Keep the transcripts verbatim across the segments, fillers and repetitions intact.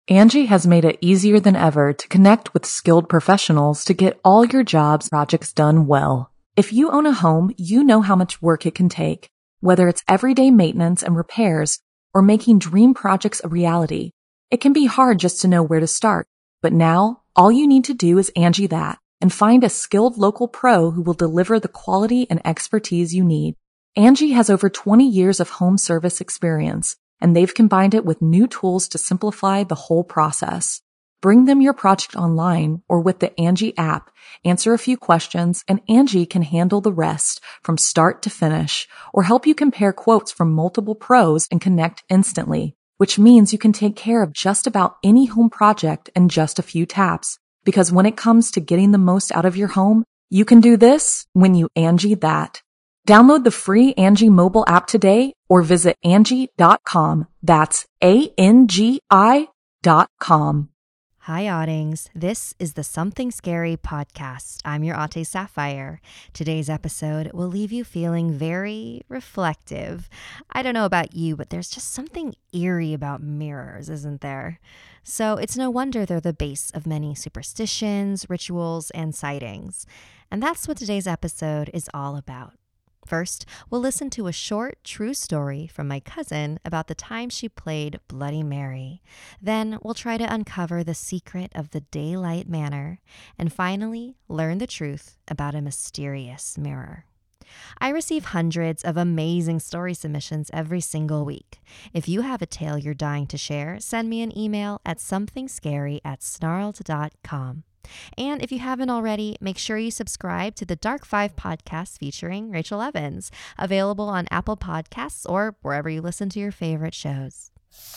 Angie has made it easier than ever to connect with skilled professionals to get all your jobs projects done well. If you own a home, you know how much work it can take, whether it's everyday maintenance and repairs or making dream projects a reality. It can be hard just to know where to start, but now all you need to do is Angie that and find a skilled local pro who will deliver the quality and expertise you need. Angie has over twenty years of home service experience, and they've combined it with new tools to simplify the whole process. Bring them your project online or with the Angie app, answer a few questions, and Angie can handle the rest from start to finish or help you compare quotes from multiple pros and connect instantly, which means you can take care of just about any home project in just a few taps. Because when it comes to getting the most out of your home, you can do this when you Angie that. Download the free Angie mobile app today or visit Angie dot com. That's A N G I dot com. Hi, Oddings. This is the Something Scary podcast. I'm your Ate Sapphire. Today's episode will leave you feeling very reflective. I don't know about you, but there's just something eerie about mirrors, isn't there? So it's no wonder they're the base of many superstitions, rituals, and sightings. And that's what today's episode is all about. First, we'll listen to a short, true story from my cousin about the time she played Bloody Mary. Then we'll try to uncover the secret of the Daylight Manor. And finally, learn the truth about a mysterious mirror. I receive hundreds of amazing story submissions every single week. If you have a tale you're dying to share, send me an email at somethingscary at snarled dot com. And if you haven't already, make sure you subscribe to the Dark Five podcast featuring Rachel Evans, available on Apple Podcasts or wherever you listen to your favorite shows.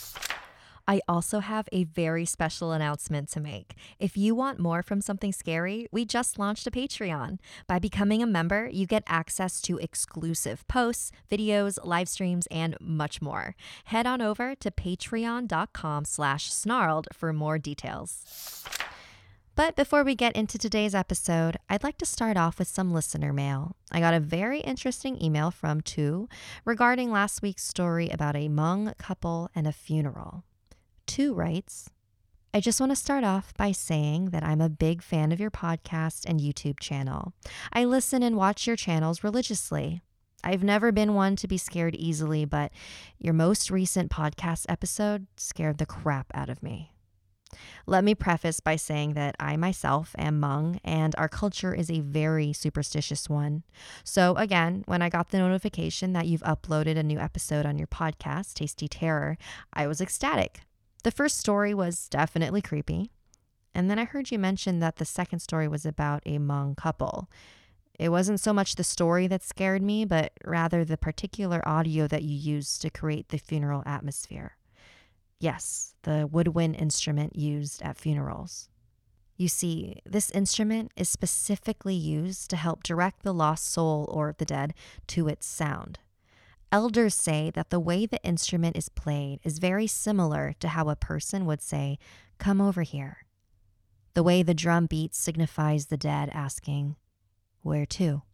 I also have a very special announcement to make. If you want more from Something Scary, we just launched a Patreon. By becoming a member, you get access to exclusive posts, videos, live streams, and much more. Head on over to patreon dot com slash snarled for more details. But before we get into today's episode, I'd like to start off with some listener mail. I got a very interesting email from Tu regarding last week's story about a Hmong couple and a funeral. Tu writes, I just want to start off by saying that I'm a big fan of your podcast and YouTube channel. I listen and watch your channels religiously. I've never been one to be scared easily, but your most recent podcast episode scared the crap out of me. Let me preface by saying that I myself am Hmong and our culture is a very superstitious one. So again, when I got the notification that you've uploaded a new episode on your podcast, Tasty Terror, I was ecstatic. The first story was definitely creepy. And then I heard you mention that the second story was about a Hmong couple. It wasn't so much the story that scared me, but rather the particular audio that you used to create the funeral atmosphere. Yes, the woodwind instrument used at funerals. You see, this instrument is specifically used to help direct the lost soul or the dead to its sound. Elders say that the way the instrument is played is very similar to how a person would say, "Come over here." The way the drum beat signifies the dead asking, "Where to?"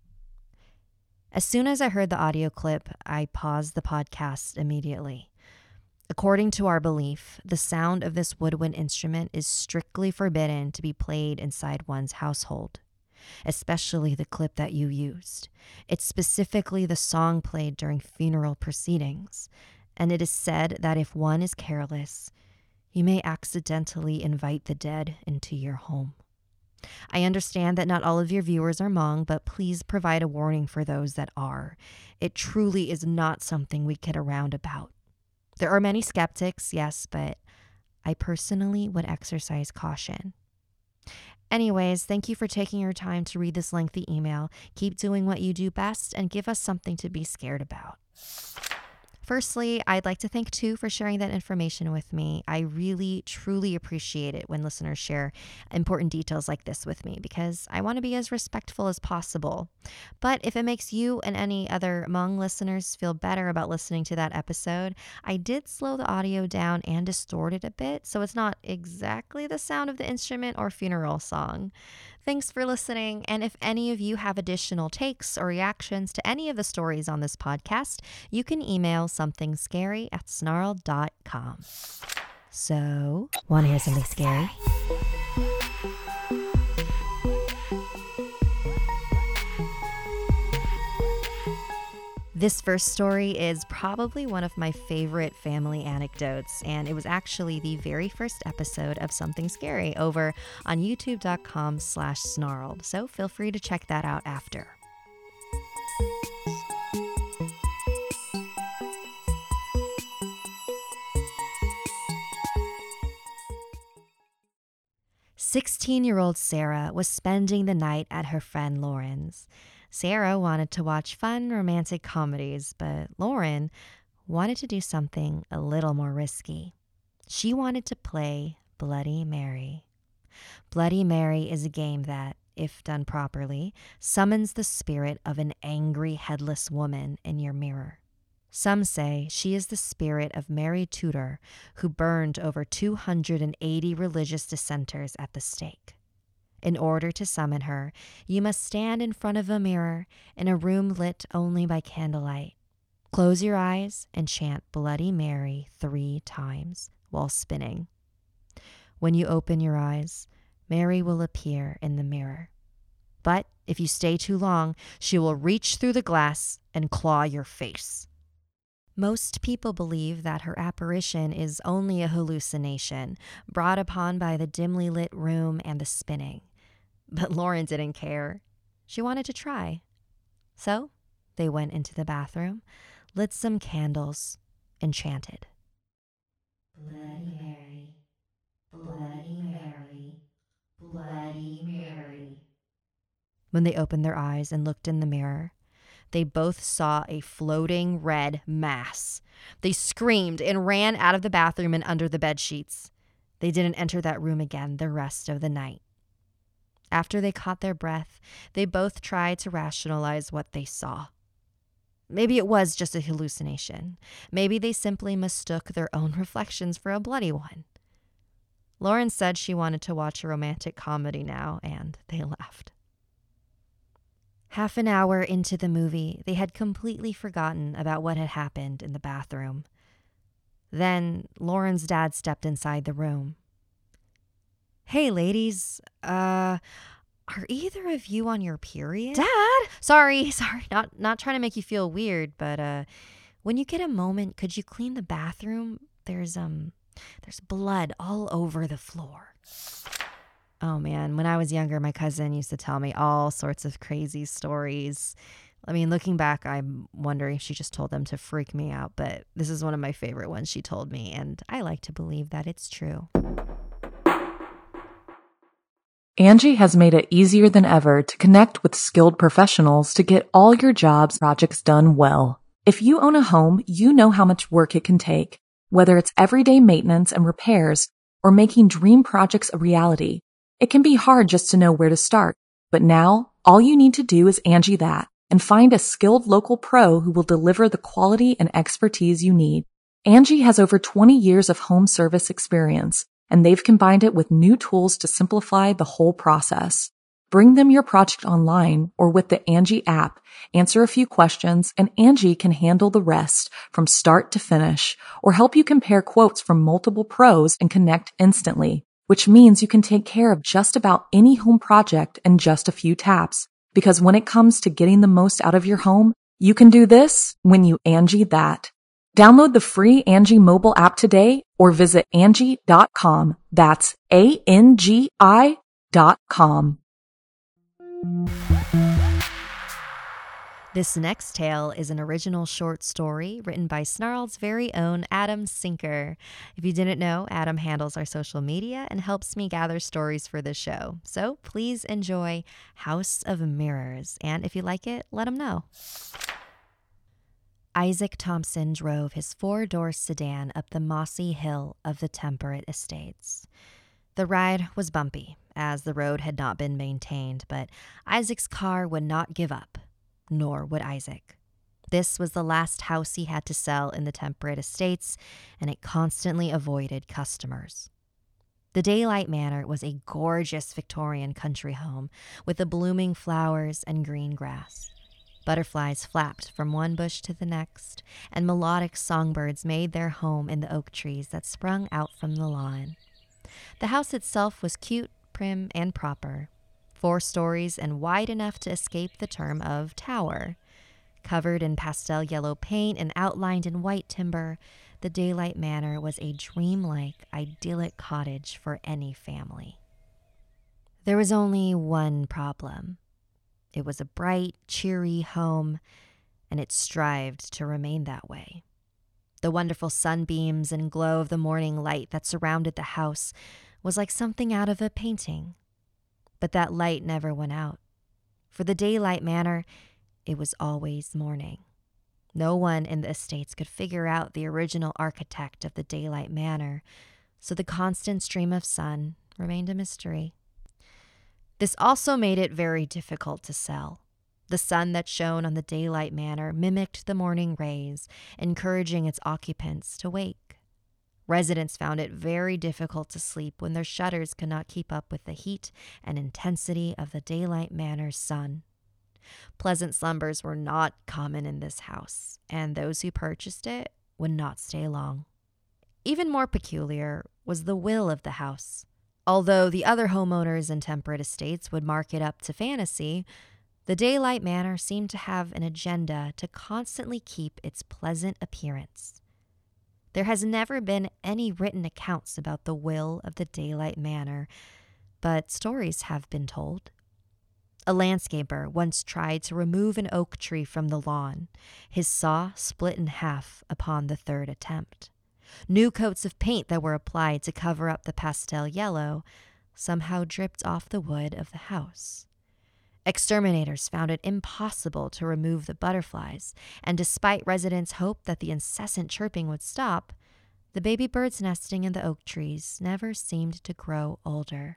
As soon as I heard the audio clip, I paused the podcast immediately. According to our belief, the sound of this woodwind instrument is strictly forbidden to be played inside one's household, especially the clip that you used. It's specifically the song played during funeral proceedings, and it is said that if one is careless, you may accidentally invite the dead into your home. I understand that not all of your viewers are Hmong, but please provide a warning for those that are. It truly is not something we kid around about. There are many skeptics, yes, but I personally would exercise caution. Anyways, thank you for taking your time to read this lengthy email. Keep doing what you do best and give us something to be scared about. Firstly, I'd like to thank Tu for sharing that information with me. I really, truly appreciate it when listeners share important details like this with me because I want to be as respectful as possible. But if it makes you and any other Hmong listeners feel better about listening to that episode, I did slow the audio down and distort it a bit, so it's not exactly the sound of the instrument or funeral song. Thanks for listening, and if any of you have additional takes or reactions to any of the stories on this podcast, you can email somethingscary at snarled dot com. So, want to hear something scary? This first story is probably one of my favorite family anecdotes, and it was actually the very first episode of Something Scary over on youtube.com slash snarled, so feel free to check that out after. sixteen-year-old Sarah was spending the night at her friend Lauren's. Sarah wanted to watch fun romantic comedies, but Lauren wanted to do something a little more risky. She wanted to play Bloody Mary. Bloody Mary is a game that, if done properly, summons the spirit of an angry, headless woman in your mirror. Some say she is the spirit of Mary Tudor, who burned over two hundred eighty religious dissenters at the stake. In order to summon her, you must stand in front of a mirror in a room lit only by candlelight. Close your eyes and chant Bloody Mary three times while spinning. When you open your eyes, Mary will appear in the mirror. But if you stay too long, she will reach through the glass and claw your face. Most people believe that her apparition is only a hallucination, brought upon by the dimly lit room and the spinning. But Lauren didn't care. She wanted to try. So they went into the bathroom, lit some candles, and chanted. Bloody Mary, Bloody Mary, Bloody Mary. When they opened their eyes and looked in the mirror, they both saw a floating red mass. They screamed and ran out of the bathroom and under the bed sheets. They didn't enter that room again the rest of the night. After they caught their breath, they both tried to rationalize what they saw. Maybe it was just a hallucination. Maybe they simply mistook their own reflections for a bloody one. Lauren said she wanted to watch a romantic comedy now, and they laughed. Half an hour into the movie, they had completely forgotten about what had happened in the bathroom. Then Lauren's dad stepped inside the room. Hey, ladies, uh, are either of you on your period? Dad! Sorry, sorry, not not trying to make you feel weird, but uh, when you get a moment, could you clean the bathroom? There's, um, there's blood all over the floor. Oh man, when I was younger, my cousin used to tell me all sorts of crazy stories. I mean, looking back, I'm wondering if she just told them to freak me out, but this is one of my favorite ones she told me, and I like to believe that it's true. Angie has made it easier than ever to connect with skilled professionals to get all your jobs projects done well. If you own a home, you know how much work it can take, whether it's everyday maintenance and repairs or making dream projects a reality. It can be hard just to know where to start, but now all you need to do is Angie that and find a skilled local pro who will deliver the quality and expertise you need. Angie has over twenty years of home service experience, and they've combined it with new tools to simplify the whole process. Bring them your project online or with the Angie app, answer a few questions, and Angie can handle the rest from start to finish or help you compare quotes from multiple pros and connect instantly, which means you can take care of just about any home project in just a few taps. Because when it comes to getting the most out of your home, you can do this when you Angie that. Download the free Angie mobile app today or visit Angie dot com. That's A N G I dot com. This next tale is an original short story written by Snarled's very own Adam Sinker. If you didn't know, Adam handles our social media and helps me gather stories for the show. So please enjoy House of Mirrors. And if you like it, let him know. Isaac Thompson drove his four-door sedan up the mossy hill of the Temperate Estates. The ride was bumpy, as the road had not been maintained, but Isaac's car would not give up, nor would Isaac. This was the last house he had to sell in the Temperate Estates, and it constantly avoided customers. The Daylight Manor was a gorgeous Victorian country home with the blooming flowers and green grass. Butterflies flapped from one bush to the next, and melodic songbirds made their home in the oak trees that sprung out from the lawn. The house itself was cute, prim, and proper, four stories and wide enough to escape the term of tower. Covered in pastel yellow paint and outlined in white timber, the Daylight Manor was a dreamlike, idyllic cottage for any family. There was only one problem. It was a bright, cheery home, and it strived to remain that way. The wonderful sunbeams and glow of the morning light that surrounded the house was like something out of a painting. But that light never went out. For the Daylight Manor, it was always morning. No one in the estates could figure out the original architect of the Daylight Manor, so the constant stream of sun remained a mystery. This also made it very difficult to sell. The sun that shone on the Daylight Manor mimicked the morning rays, encouraging its occupants to wake. Residents found it very difficult to sleep when their shutters could not keep up with the heat and intensity of the Daylight Manor's sun. Pleasant slumbers were not common in this house, and those who purchased it would not stay long. Even more peculiar was the will of the house. Although the other homeowners in temperate estates would mark it up to fantasy, the Daylight Manor seemed to have an agenda to constantly keep its pleasant appearance. There has never been any written accounts about the will of the Daylight Manor, but stories have been told. A landscaper once tried to remove an oak tree from the lawn. His saw split in half upon the third attempt. New coats of paint that were applied to cover up the pastel yellow somehow dripped off the wood of the house. Exterminators found it impossible to remove the butterflies, and despite residents' hope that the incessant chirping would stop, the baby birds nesting in the oak trees never seemed to grow older.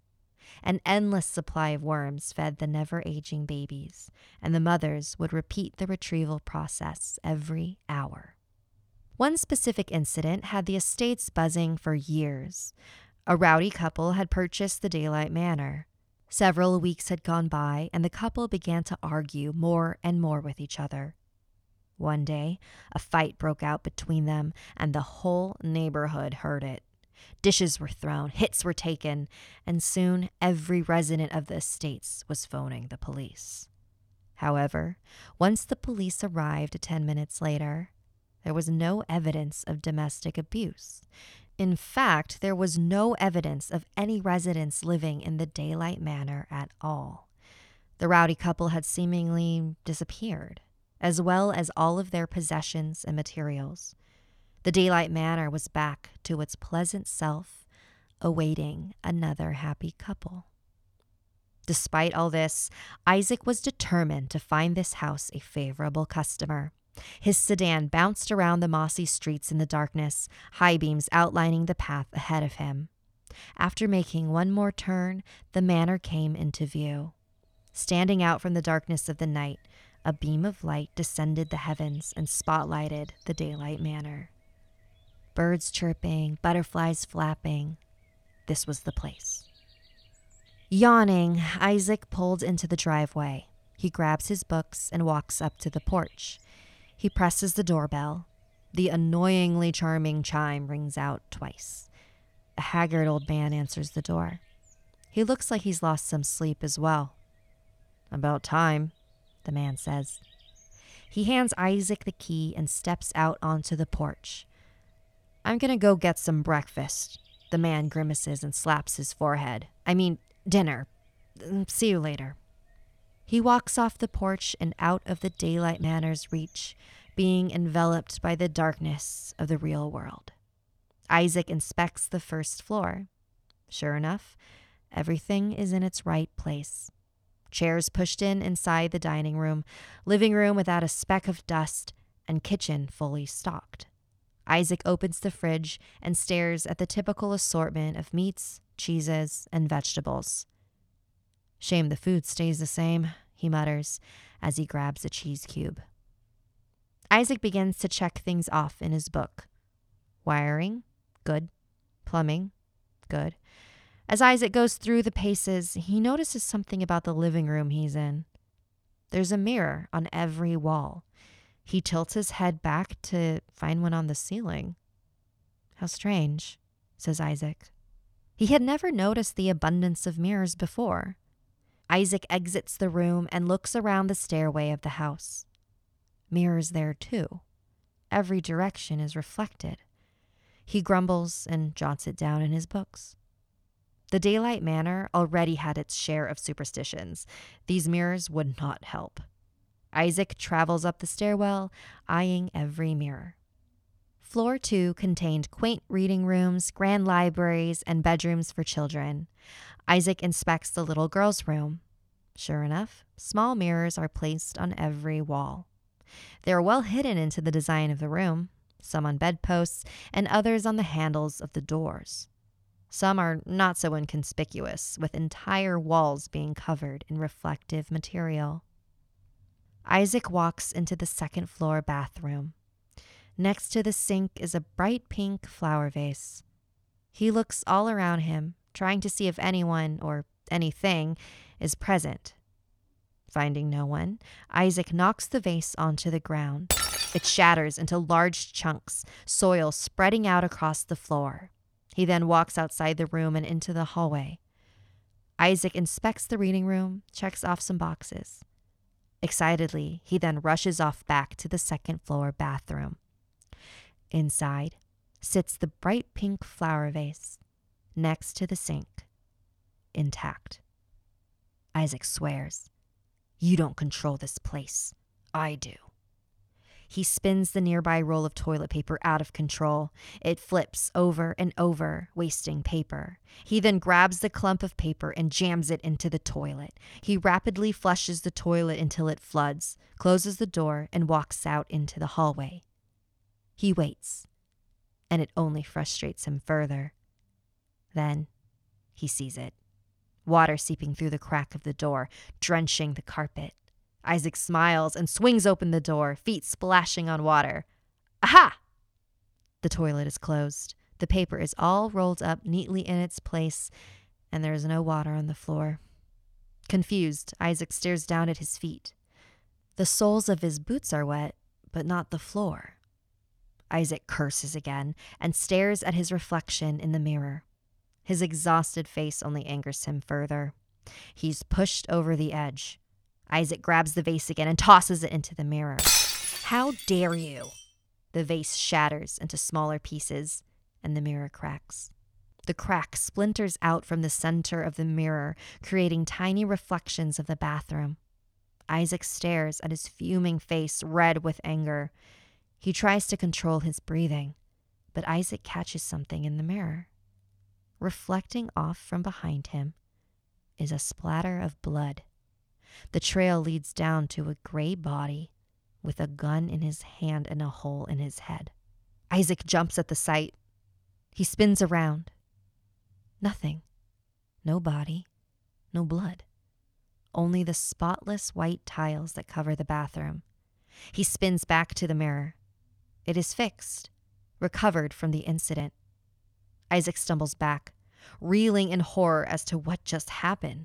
An endless supply of worms fed the never-aging babies, and the mothers would repeat the retrieval process every hour. One specific incident had the estates buzzing for years. A rowdy couple had purchased the Daylight Manor. Several weeks had gone by, and the couple began to argue more and more with each other. One day, a fight broke out between them, and the whole neighborhood heard it. Dishes were thrown, hits were taken, and soon every resident of the estates was phoning the police. However, once the police arrived ten minutes later, there was no evidence of domestic abuse. In fact, there was no evidence of any residents living in the Daylight Manor at all. The rowdy couple had seemingly disappeared, as well as all of their possessions and materials. The Daylight Manor was back to its pleasant self, awaiting another happy couple. Despite all this, Isaac was determined to find this house a favorable customer. His sedan bounced around the mossy streets in the darkness, high beams outlining the path ahead of him. After making one more turn, the manor came into view. Standing out from the darkness of the night, a beam of light descended the heavens and spotlighted the Daylight Manor. Birds chirping, butterflies flapping. This was the place. Yawning, Isaac pulled into the driveway. He grabs his books and walks up to the porch. He presses the doorbell. The annoyingly charming chime rings out twice. A haggard old man answers the door. He looks like he's lost some sleep as well. "About time," the man says. He hands Isaac the key and steps out onto the porch. "I'm gonna go get some breakfast." The man grimaces and slaps his forehead. "I mean, dinner. See you later." He walks off the porch and out of the Daylight Manor's reach, being enveloped by the darkness of the real world. Isaac inspects the first floor. Sure enough, everything is in its right place. Chairs pushed in inside the dining room, living room without a speck of dust, and kitchen fully stocked. Isaac opens the fridge and stares at the typical assortment of meats, cheeses, and vegetables. "Shame the food stays the same," he mutters as he grabs a cheese cube. Isaac begins to check things off in his book. Wiring, good. Plumbing, good. As Isaac goes through the paces, he notices something about the living room he's in. There's a mirror on every wall. He tilts his head back to find one on the ceiling. How strange, says Isaac. He had never noticed the abundance of mirrors before. Isaac exits the room and looks around the stairway of the house. Mirrors there too. Every direction is reflected. He grumbles and jots it down in his books. The Daylight Manor already had its share of superstitions. These mirrors would not help. Isaac travels up the stairwell, eyeing every mirror. Floor two contained quaint reading rooms, grand libraries, and bedrooms for children. Isaac inspects the little girl's room. Sure enough, small mirrors are placed on every wall. They are well hidden into the design of the room, some on bedposts and others on the handles of the doors. Some are not so inconspicuous, with entire walls being covered in reflective material. Isaac walks into the second floor bathroom. Next to the sink is a bright pink flower vase. He looks all around him, trying to see if anyone or anything is present. Finding no one, Isaac knocks the vase onto the ground. It shatters into large chunks, soil spreading out across the floor. He then walks outside the room and into the hallway. Isaac inspects the reading room, checks off some boxes. Excitedly, he then rushes off back to the second floor bathroom. Inside sits the bright pink flower vase next to the sink, intact. Isaac swears, "You don't control this place. I do." He spins the nearby roll of toilet paper out of control. It flips over and over, wasting paper. He then grabs the clump of paper and jams it into the toilet. He rapidly flushes the toilet until it floods, closes the door, and walks out into the hallway. He waits, and it only frustrates him further. Then he sees it. Water seeping through the crack of the door, drenching the carpet. Isaac smiles and swings open the door, feet splashing on water. Aha! The toilet is closed. The paper is all rolled up neatly in its place, and there is no water on the floor. Confused, Isaac stares down at his feet. The soles of his boots are wet, but not the floor. Isaac curses again and stares at his reflection in the mirror. His exhausted face only angers him further. He's pushed over the edge. Isaac grabs the vase again and tosses it into the mirror. How dare you? The vase shatters into smaller pieces, and the mirror cracks. The crack splinters out from the center of the mirror, creating tiny reflections of the bathroom. Isaac stares at his fuming face, red with anger. He tries to control his breathing, but Isaac catches something in the mirror. Reflecting off from behind him is a splatter of blood. The trail leads down to a gray body with a gun in his hand and a hole in his head. Isaac jumps at the sight. He spins around. Nothing. No body. No blood. Only the spotless white tiles that cover the bathroom. He spins back to the mirror. It is fixed, recovered from the incident. Isaac stumbles back, reeling in horror as to what just happened.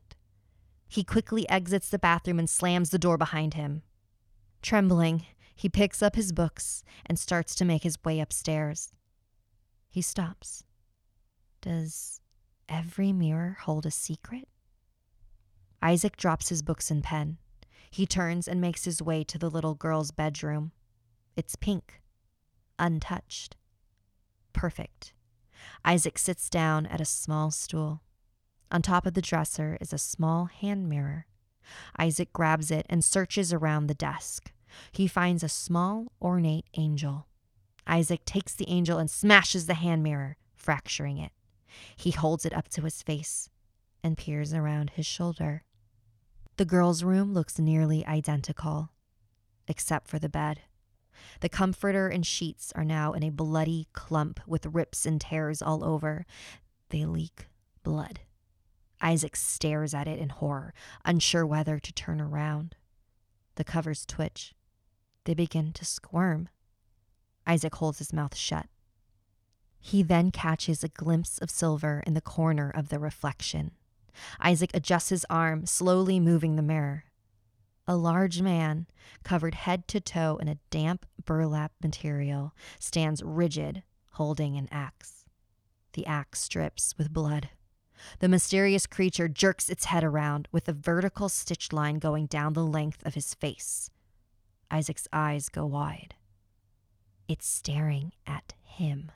He quickly exits the bathroom and slams the door behind him. Trembling, he picks up his books and starts to make his way upstairs. He stops. Does every mirror hold a secret? Isaac drops his books and pen. He turns and makes his way to the little girl's bedroom. It's pink, untouched, perfect. Isaac sits down at a small stool. On top of the dresser is a small hand mirror. Isaac grabs it and searches around the desk. He finds a small, ornate angel. Isaac takes the angel and smashes the hand mirror, fracturing it. He holds it up to his face and peers around his shoulder. The girl's room looks nearly identical, except for the bed. The comforter and sheets are now in a bloody clump with rips and tears all over. They leak blood. Isaac stares at it in horror, unsure whether to turn around. The covers twitch. They begin to squirm. Isaac holds his mouth shut. He then catches a glimpse of silver in the corner of the reflection. Isaac adjusts his arm, slowly moving the mirror. A large man, covered head to toe in a damp burlap material, stands rigid, holding an axe. The axe drips with blood. The mysterious creature jerks its head around with a vertical stitch line going down the length of his face. Isaac's eyes go wide. It's staring at him.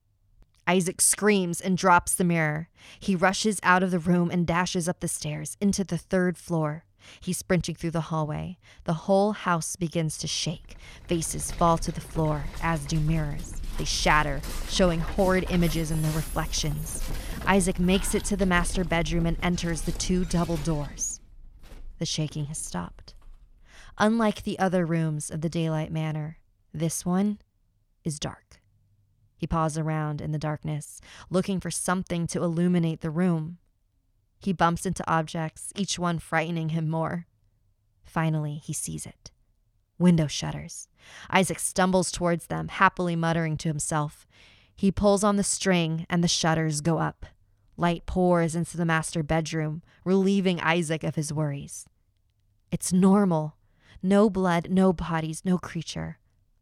Isaac screams and drops the mirror. He rushes out of the room and dashes up the stairs into the third floor. He's sprinting through the hallway. The whole house begins to shake. Vases fall to the floor, as do mirrors. They shatter, showing horrid images in their reflections. Isaac makes it to the master bedroom and enters the two double doors. The shaking has stopped. Unlike the other rooms of the Daylight Manor, this one is dark. He paws around in the darkness, looking for something to illuminate the room. He bumps into objects, each one frightening him more. Finally, he sees it. Window shutters. Isaac stumbles towards them, happily muttering to himself. He pulls on the string, and the shutters go up. Light pours into the master bedroom, relieving Isaac of his worries. It's normal. No blood, no bodies, no creature.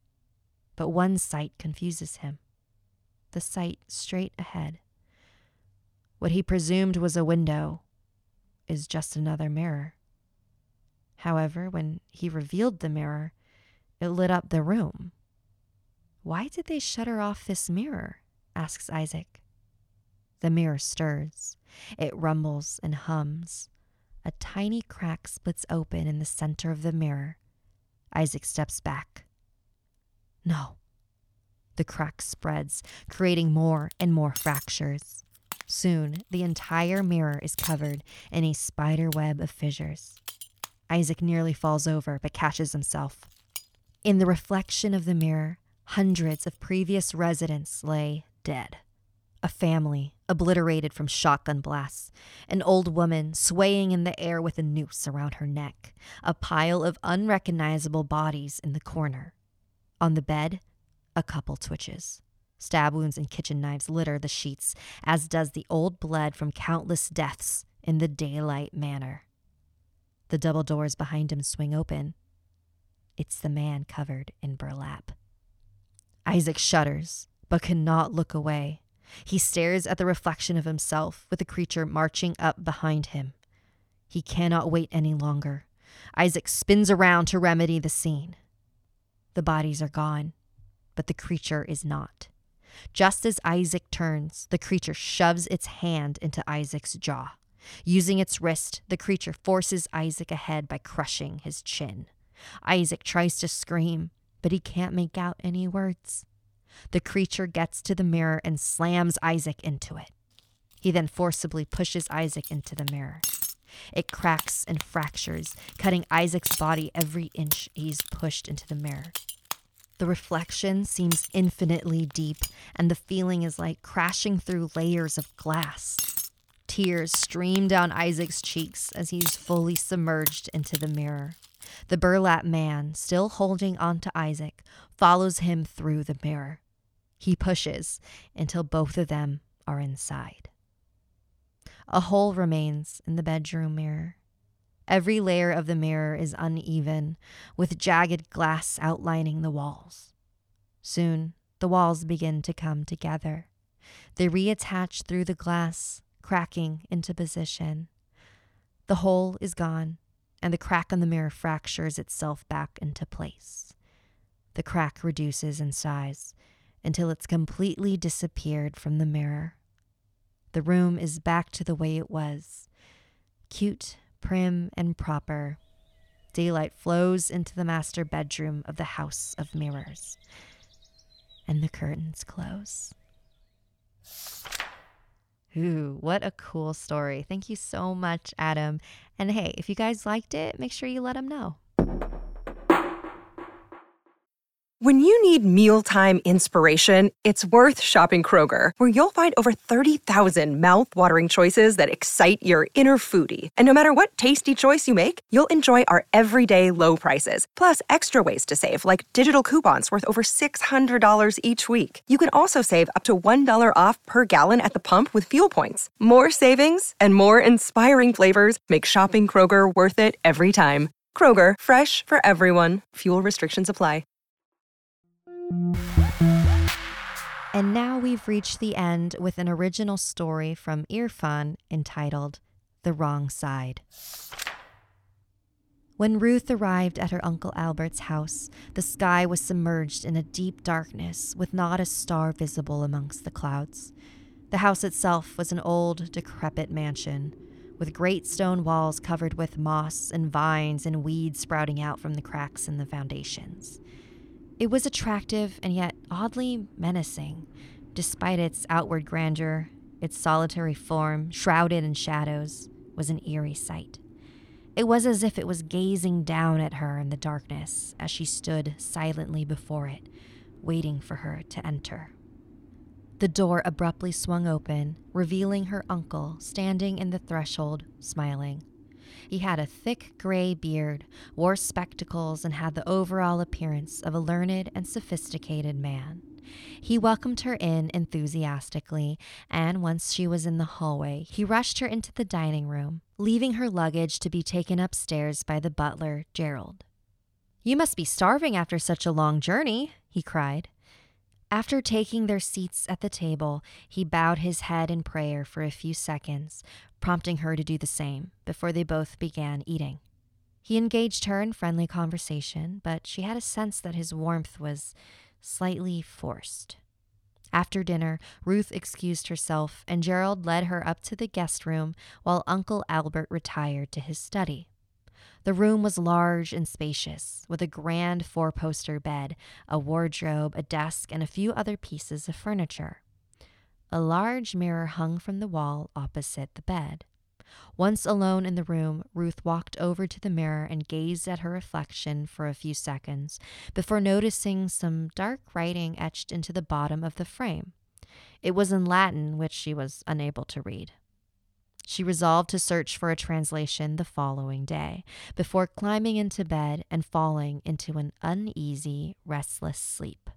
But one sight confuses him. The sight straight ahead. What he presumed was a window is just another mirror. However, when he revealed the mirror, it lit up the room. Why did they shutter off this mirror? Asks Isaac. The mirror stirs. It rumbles and hums. A tiny crack splits open in the center of the mirror. Isaac steps back. No. The crack spreads, creating more and more fractures. Soon, the entire mirror is covered in a spider web of fissures. Isaac nearly falls over, but catches himself. In the reflection of the mirror, hundreds of previous residents lay dead. A family, obliterated from shotgun blasts. An old woman swaying in the air with a noose around her neck. A pile of unrecognizable bodies in the corner. On the bed, a couple twitches. Stab wounds and kitchen knives litter the sheets, as does the old blood from countless deaths in the Daylight Manor. The double doors behind him swing open. It's the man covered in burlap. Isaac shudders, but cannot look away. He stares at the reflection of himself, with the creature marching up behind him. He cannot wait any longer. Isaac spins around to remedy the scene. The bodies are gone, but the creature is not. Just as Isaac turns, the creature shoves its hand into Isaac's jaw. Using its wrist, the creature forces Isaac ahead by crushing his chin. Isaac tries to scream, but he can't make out any words. The creature gets to the mirror and slams Isaac into it. He then forcibly pushes Isaac into the mirror. It cracks and fractures, cutting Isaac's body every inch he's pushed into the mirror. The reflection seems infinitely deep, and the feeling is like crashing through layers of glass. Tears stream down Isaac's cheeks as he's fully submerged into the mirror. The burlap man, still holding onto Isaac, follows him through the mirror. He pushes until both of them are inside. A hole remains in the bedroom mirror. Every layer of the mirror is uneven, with jagged glass outlining the walls. Soon, the walls begin to come together. They reattach through the glass, cracking into position. The hole is gone, and the crack on the mirror fractures itself back into place. The crack reduces in size until it's completely disappeared from the mirror. The room is back to the way it was. Cute, prim, and proper. Daylight flows into the master bedroom of the House of Mirrors. And the curtains close. Ooh, what a cool story. Thank you so much, Adam. And hey, if you guys liked it, make sure you let him know. When you need mealtime inspiration, it's worth shopping Kroger, where you'll find over thirty thousand mouth-watering choices that excite your inner foodie. And no matter what tasty choice you make, you'll enjoy our everyday low prices, plus extra ways to save, like digital coupons worth over six hundred dollars each week. You can also save up to one dollar off per gallon at the pump with fuel points. More savings and more inspiring flavors make shopping Kroger worth it every time. Kroger, fresh for everyone. Fuel restrictions apply. And now we've reached the end with an original story from Irfan entitled The Wrong Side. When Ruth arrived at her Uncle Albert's house, the sky was submerged in a deep darkness with not a star visible amongst the clouds. The house itself was an old, decrepit mansion, with great stone walls covered with moss and vines and weeds sprouting out from the cracks in the foundations. It was attractive and yet oddly menacing. Despite its outward grandeur, its solitary form, shrouded in shadows, was an eerie sight. It was as if it was gazing down at her in the darkness as she stood silently before it, waiting for her to enter. The door abruptly swung open, revealing her uncle standing in the threshold, smiling. He had a thick gray beard, wore spectacles, and had the overall appearance of a learned and sophisticated man. He welcomed her in enthusiastically, and once she was in the hallway, he rushed her into the dining room, leaving her luggage to be taken upstairs by the butler, Gerald. "You must be starving after such a long journey," he cried. After taking their seats at the table, he bowed his head in prayer for a few seconds, prompting her to do the same before they both began eating. He engaged her in friendly conversation, but she had a sense that his warmth was slightly forced. After dinner, Ruth excused herself, and Gerald led her up to the guest room while Uncle Albert retired to his study. The room was large and spacious, with a grand four-poster bed, a wardrobe, a desk, and a few other pieces of furniture. A large mirror hung from the wall opposite the bed. Once alone in the room, Ruth walked over to the mirror and gazed at her reflection for a few seconds before noticing some dark writing etched into the bottom of the frame. It was in Latin, which she was unable to read. She resolved to search for a translation the following day, before climbing into bed and falling into an uneasy, restless sleep.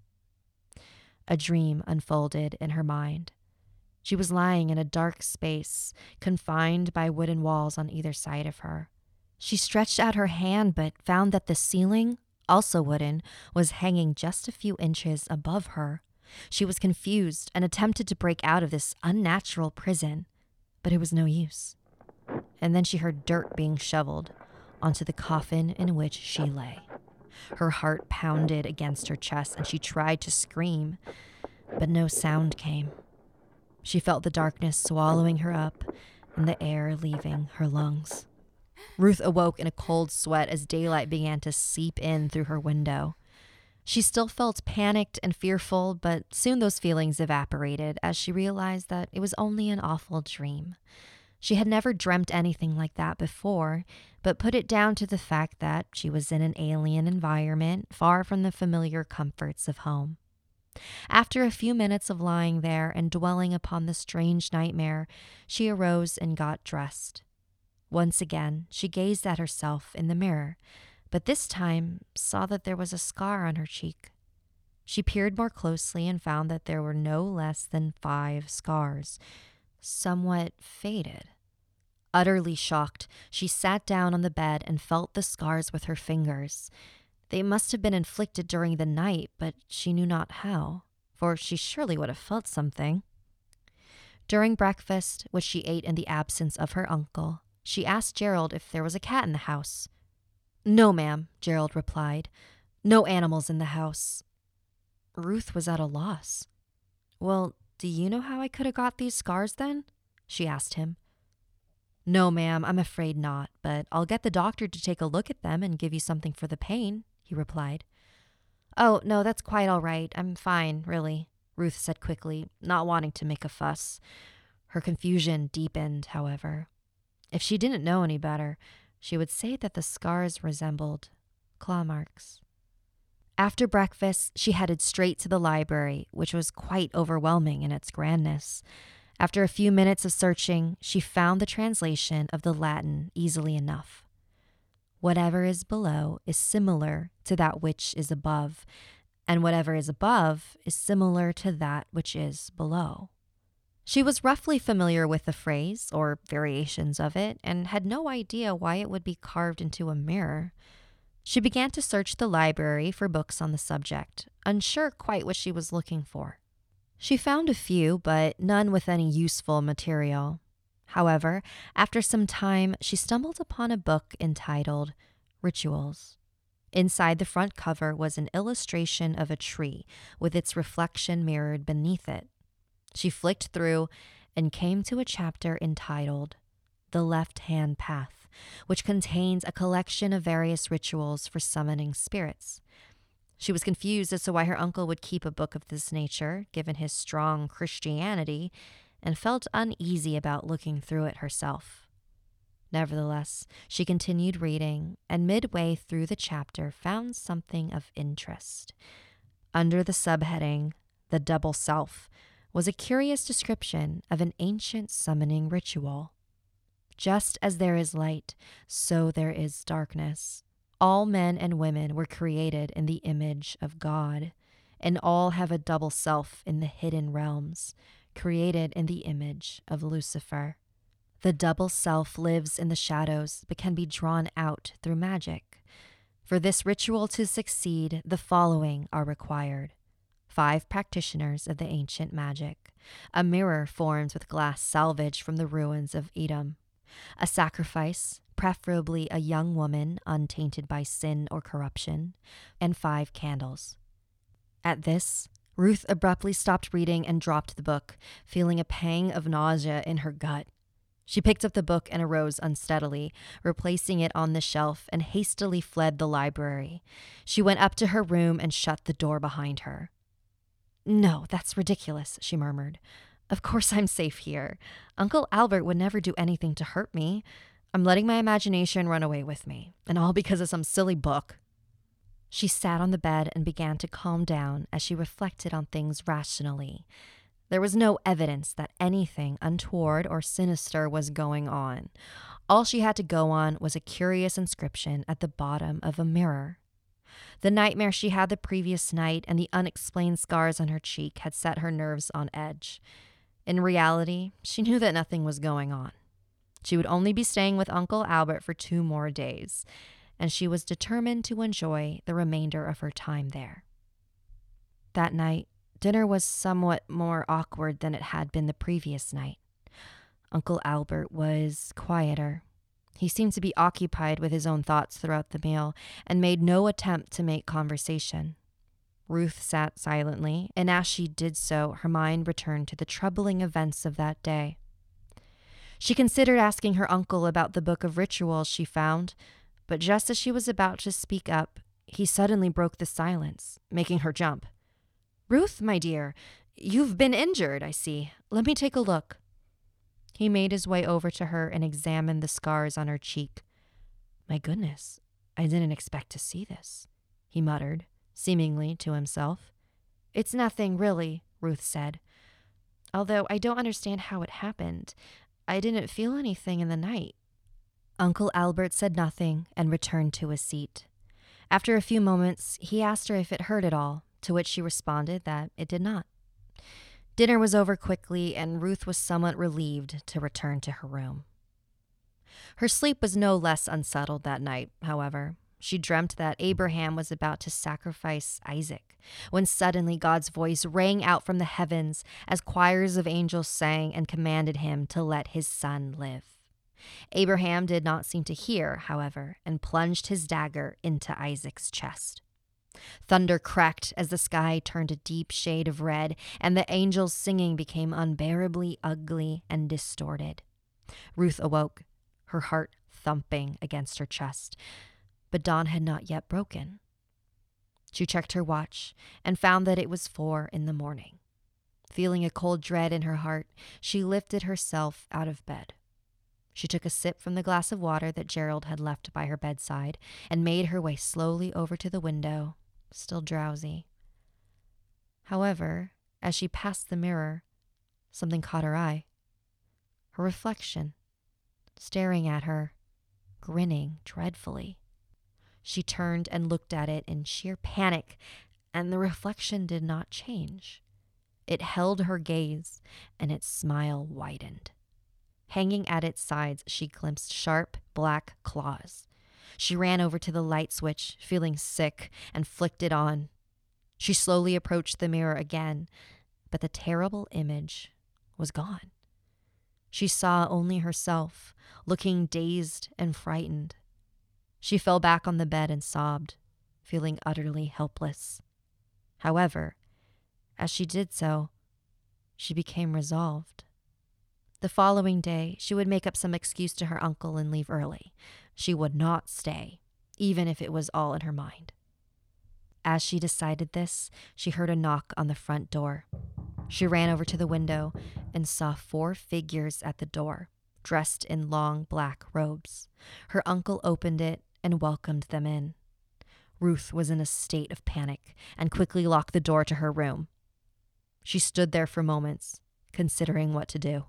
A dream unfolded in her mind. She was lying in a dark space, confined by wooden walls on either side of her. She stretched out her hand, but found that the ceiling, also wooden, was hanging just a few inches above her. She was confused and attempted to break out of this unnatural prison, but it was no use. And then she heard dirt being shoveled onto the coffin in which she lay. Her heart pounded against her chest, and she tried to scream, but no sound came. She felt the darkness swallowing her up and the air leaving her lungs. Ruth awoke in a cold sweat as daylight began to seep in through her window. She still felt panicked and fearful, but soon those feelings evaporated as she realized that it was only an awful dream. She had never dreamt anything like that before, but put it down to the fact that she was in an alien environment, far from the familiar comforts of home. After a few minutes of lying there and dwelling upon the strange nightmare, she arose and got dressed. Once again, she gazed at herself in the mirror, but this time saw that there was a scar on her cheek. She peered more closely and found that there were no less than five scars, somewhat faded. Utterly shocked, she sat down on the bed and felt the scars with her fingers. They must have been inflicted during the night, but she knew not how, for she surely would have felt something. During breakfast, which she ate in the absence of her uncle, she asked Gerald if there was a cat in the house. "No, ma'am," Gerald replied. "No animals in the house." Ruth was at a loss. "Well, do you know how I could have got these scars then?" she asked him. "No, ma'am, I'm afraid not, but I'll get the doctor to take a look at them and give you something for the pain," he replied. "Oh, no, that's quite all right. I'm fine, really," Ruth said quickly, not wanting to make a fuss. Her confusion deepened, however. If she didn't know any better, she would say that the scars resembled claw marks. After breakfast, she headed straight to the library, which was quite overwhelming in its grandness. After a few minutes of searching, she found the translation of the Latin easily enough. Whatever is below is similar to that which is above, and whatever is above is similar to that which is below. She was roughly familiar with the phrase, or variations of it, and had no idea why it would be carved into a mirror. She began to search the library for books on the subject, unsure quite what she was looking for. She found a few, but none with any useful material. However, after some time, she stumbled upon a book entitled Rituals. Inside the front cover was an illustration of a tree with its reflection mirrored beneath it. She flicked through and came to a chapter entitled The Left-Hand Path, which contains a collection of various rituals for summoning spirits. She was confused as to why her uncle would keep a book of this nature, given his strong Christianity, and felt uneasy about looking through it herself. Nevertheless, she continued reading, and midway through the chapter found something of interest. Under the subheading, The Double Self, was a curious description of an ancient summoning ritual. Just as there is light, so there is darkness. All men and women were created in the image of God, and all have a double self in the hidden realms, created in the image of Lucifer. The double self lives in the shadows but can be drawn out through magic. For this ritual to succeed, the following are required. Five practitioners of the ancient magic, a mirror formed with glass salvaged from the ruins of Edom, a sacrifice, preferably a young woman untainted by sin or corruption, and five candles. At this, Ruth abruptly stopped reading and dropped the book, feeling a pang of nausea in her gut. She picked up the book and arose unsteadily, replacing it on the shelf, and hastily fled the library. She went up to her room and shut the door behind her. "No, that's ridiculous," she murmured. "Of course I'm safe here. Uncle Albert would never do anything to hurt me. I'm letting my imagination run away with me, and all because of some silly book." She sat on the bed and began to calm down as she reflected on things rationally. There was no evidence that anything untoward or sinister was going on. All she had to go on was a curious inscription at the bottom of a mirror. The nightmare she had the previous night and the unexplained scars on her cheek had set her nerves on edge. In reality, she knew that nothing was going on. She would only be staying with Uncle Albert for two more days, and she was determined to enjoy the remainder of her time there. That night, dinner was somewhat more awkward than it had been the previous night. Uncle Albert was quieter. He seemed to be occupied with his own thoughts throughout the meal and made no attempt to make conversation. Ruth sat silently, and as she did so, her mind returned to the troubling events of that day. She considered asking her uncle about the book of rituals she found, but just as she was about to speak up, he suddenly broke the silence, making her jump. "Ruth, my dear, you've been injured, I see. Let me take a look." He made his way over to her and examined the scars on her cheek. "My goodness, I didn't expect to see this," he muttered, seemingly to himself. "It's nothing, really," Ruth said. "Although I don't understand how it happened. I didn't feel anything in the night." Uncle Albert said nothing and returned to his seat. After a few moments, he asked her if it hurt at all, to which she responded that it did not. Dinner was over quickly, and Ruth was somewhat relieved to return to her room. Her sleep was no less unsettled that night, however. She dreamt that Abraham was about to sacrifice Isaac, when suddenly God's voice rang out from the heavens as choirs of angels sang and commanded him to let his son live. Abraham did not seem to hear, however, and plunged his dagger into Isaac's chest. Thunder cracked as the sky turned a deep shade of red, and the angels' singing became unbearably ugly and distorted. Ruth awoke, her heart thumping against her chest, but dawn had not yet broken. She checked her watch and found that it was four in the morning. Feeling a cold dread in her heart, she lifted herself out of bed. She took a sip from the glass of water that Gerald had left by her bedside and made her way slowly over to the window, still drowsy. However, as she passed the mirror, something caught her eye. Her reflection, staring at her, grinning dreadfully. She turned and looked at it in sheer panic, and the reflection did not change. It held her gaze, and its smile widened. Hanging at its sides, she glimpsed sharp, black claws. She ran over to the light switch, feeling sick, and flicked it on. She slowly approached the mirror again, but the terrible image was gone. She saw only herself, looking dazed and frightened. She fell back on the bed and sobbed, feeling utterly helpless. However, as she did so, she became resolved. The following day, she would make up some excuse to her uncle and leave early. She would not stay, even if it was all in her mind. As she decided this, she heard a knock on the front door. She ran over to the window and saw four figures at the door, dressed in long black robes. Her uncle opened it and welcomed them in. Ruth was in a state of panic and quickly locked the door to her room. She stood there for moments, considering what to do.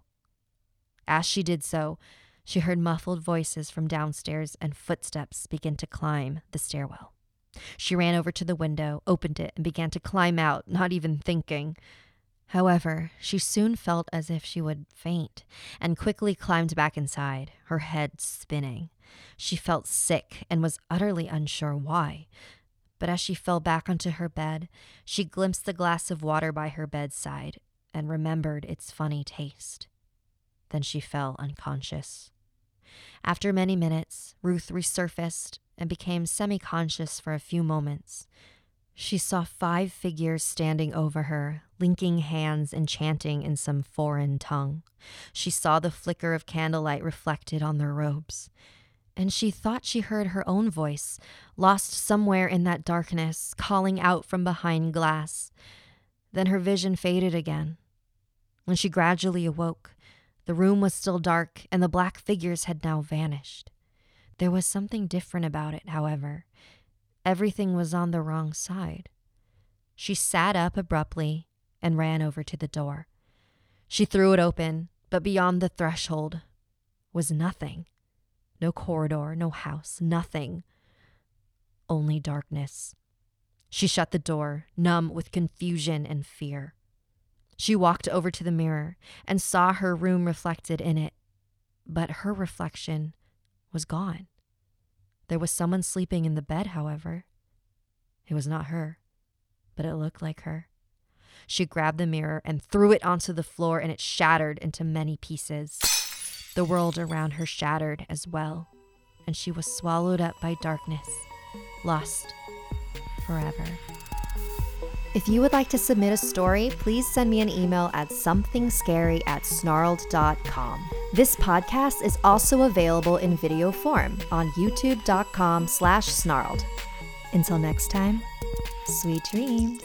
As she did so, she heard muffled voices from downstairs and footsteps begin to climb the stairwell. She ran over to the window, opened it, and began to climb out, not even thinking. However, she soon felt as if she would faint and quickly climbed back inside, her head spinning. She felt sick and was utterly unsure why. But as she fell back onto her bed, she glimpsed the glass of water by her bedside and remembered its funny taste. Then she fell unconscious. After many minutes, Ruth resurfaced and became semi-conscious for a few moments. She saw five figures standing over her, linking hands and chanting in some foreign tongue. She saw the flicker of candlelight reflected on their robes, and she thought she heard her own voice, lost somewhere in that darkness, calling out from behind glass. Then her vision faded again. When she gradually awoke, the room was still dark, and the black figures had now vanished. There was something different about it, however. Everything was on the wrong side. She sat up abruptly and ran over to the door. She threw it open, but beyond the threshold was nothing. No corridor, no house, nothing. Only darkness. She shut the door, numb with confusion and fear. She walked over to the mirror and saw her room reflected in it, but her reflection was gone. There was someone sleeping in the bed, however. It was not her, but it looked like her. She grabbed the mirror and threw it onto the floor, and it shattered into many pieces. The world around her shattered as well, and she was swallowed up by darkness, lost forever. If you would like to submit a story, please send me an email at somethingscary at snarled dot com. This podcast is also available in video form on youtube.com slash snarled. Until next time, sweet dreams.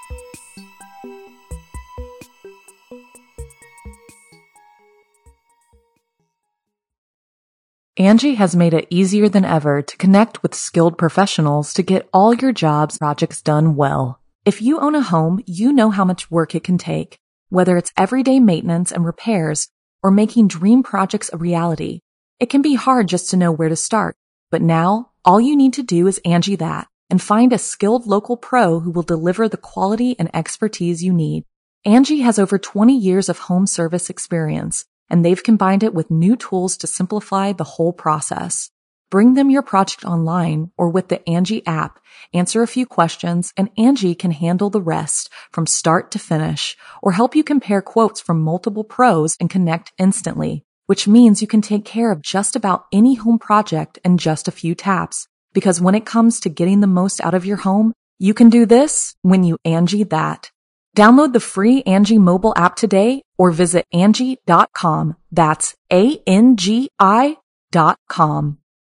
Angie has made it easier than ever to connect with skilled professionals to get all your jobs projects done well. If you own a home, you know how much work it can take, whether it's everyday maintenance and repairs or making dream projects a reality. It can be hard just to know where to start, but now all you need to do is Angie that and find a skilled local pro who will deliver the quality and expertise you need. Angie has over twenty years of home service experience, and they've combined it with new tools to simplify the whole process. Bring them your project online or with the Angie app, answer a few questions, and Angie can handle the rest from start to finish, or help you compare quotes from multiple pros and connect instantly, which means you can take care of just about any home project in just a few taps. Because when it comes to getting the most out of your home, you can do this when you Angie that. Download the free Angie mobile app today or visit Angie dot com. That's A N G I dot com.